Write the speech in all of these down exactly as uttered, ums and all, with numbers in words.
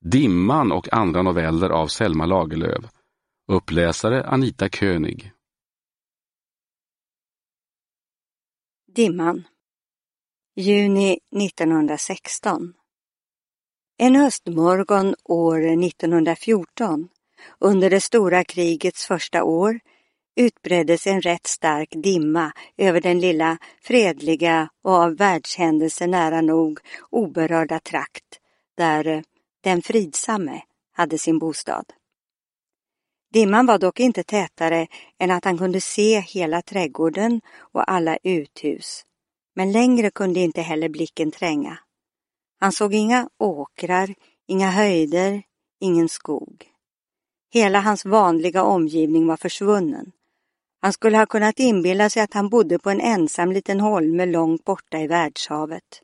Dimman och andra noveller av Selma Lagerlöf. Uppläsare Anita König. Dimman. Juni nittonhundrasexton. En höstmorgon år nittonhundrafjorton, under det stora krigets första år, utbreddes en rätt stark dimma över den lilla, fredliga och av världshändelser nära nog oberörda trakt, där den fridsamme hade sin bostad. Dimman var dock inte tätare än att han kunde se hela trädgården och alla uthus, men längre kunde inte heller blicken tränga. Han såg inga åkrar, inga höjder, ingen skog. Hela hans vanliga omgivning var försvunnen. Han skulle ha kunnat inbilla sig att han bodde på en ensam liten holme långt borta i världshavet.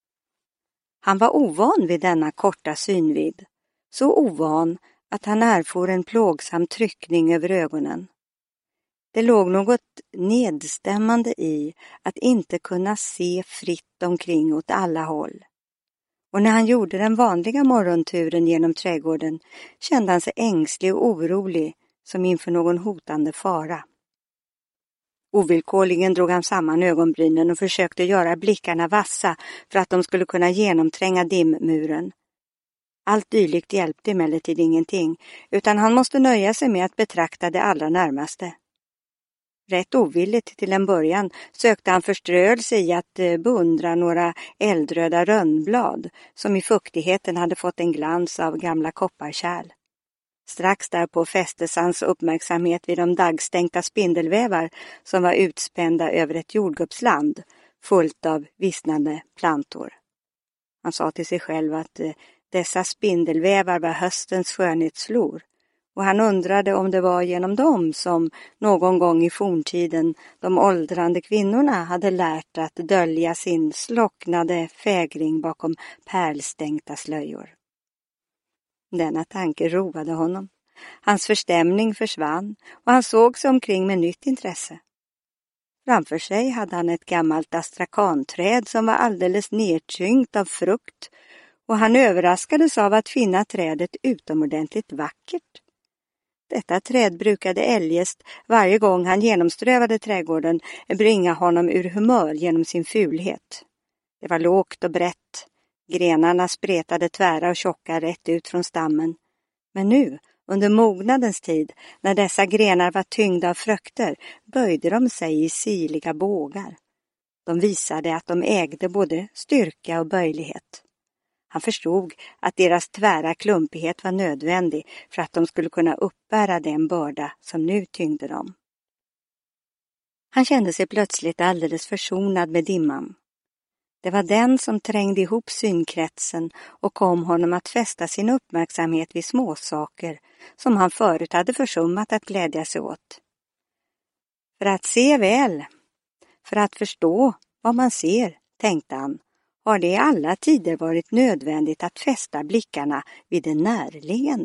Han var ovan vid denna korta synvidd, så ovan att han erfor en plågsam tryckning över ögonen. Det låg något nedstämmande i att inte kunna se fritt omkring åt alla håll. Och när han gjorde den vanliga morgonturen genom trädgården kände han sig ängslig och orolig som inför någon hotande fara. Ovillkorligen drog han samman ögonbrynen och försökte göra blickarna vassa för att de skulle kunna genomtränga dimmuren. Allt dylikt hjälpte emellertid ingenting, utan han måste nöja sig med att betrakta det allra närmaste. Rätt ovilligt till en början sökte han förströelse i att beundra några eldröda rönnblad som i fuktigheten hade fått en glans av gamla kopparkärl. Strax därpå fästes hans uppmärksamhet vid de daggstänkta spindelvävar som var utspända över ett jordgubbsland fullt av vissnande plantor. Han sa till sig själv att dessa spindelvävar var höstens skönhetsflor, och han undrade om det var genom dem som någon gång i forntiden de åldrande kvinnorna hade lärt att dölja sin slocknade fägring bakom pärlstänkta slöjor. Denna tanke roade honom. Hans förstämning försvann och han såg sig omkring med nytt intresse. Framför sig hade han ett gammalt astrakanträd som var alldeles nedtyngt av frukt, och han överraskades av att finna trädet utomordentligt vackert. Detta träd brukade eljest varje gång han genomströvade trädgården bringa honom ur humör genom sin fulhet. Det var lågt och brett. Grenarna spretade tvära och tjocka rätt ut från stammen. Men nu, under mognadens tid, när dessa grenar var tyngda av frukter, böjde de sig i sirliga bågar. De visade att de ägde både styrka och böjlighet. Han förstod att deras tvära klumpighet var nödvändig för att de skulle kunna uppbära den börda som nu tyngde dem. Han kände sig plötsligt alldeles försonad med dimman. Det var den som trängde ihop synkretsen och kom honom att fästa sin uppmärksamhet vid småsaker som han förut hade försummat att glädja sig åt. För att se väl, för att förstå vad man ser, tänkte han, har det i alla tider varit nödvändigt att fästa blickarna vid det närliggande.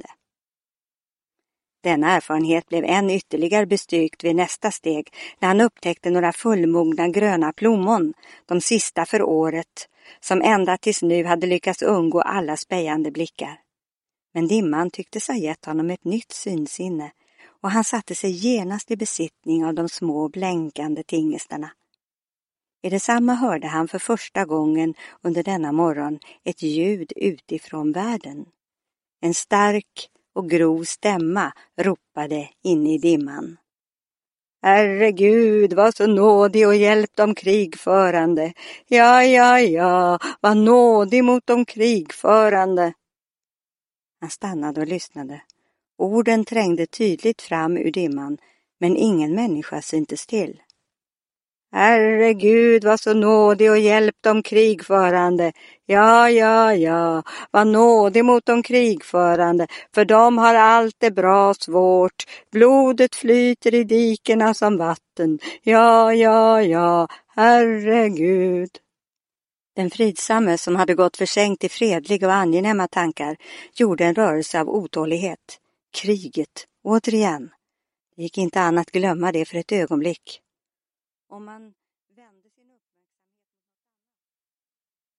Denna erfarenhet blev än ytterligare bestyrkt vid nästa steg när han upptäckte några fullmogna gröna plommon, de sista för året, som ända tills nu hade lyckats undgå alla spejande blickar. Men dimman tycktes ha gett honom ett nytt synsinne och han satte sig genast i besittning av de små blänkande tingestarna. I detsamma hörde han för första gången under denna morgon ett ljud utifrån världen. En stark och grov stämma ropade in i dimman. Herregud, var så nådig och hjälp de krigförande. Ja, ja, ja, var nådig mot de krigförande. Han stannade och lyssnade. Orden trängde tydligt fram ur dimman, men ingen människa syntes till. Herregud, var så nådig och hjälp de krigförande. Ja, ja, ja, var nådig mot de krigförande, för de har allt det bra svårt. Blodet flyter i dikerna som vatten. Ja, ja, ja, herregud. Den fridsamme som hade gått försänkt i fredliga och angenäma tankar gjorde en rörelse av otålighet. Kriget, återigen. Det gick inte annat glömma det för ett ögonblick. Om man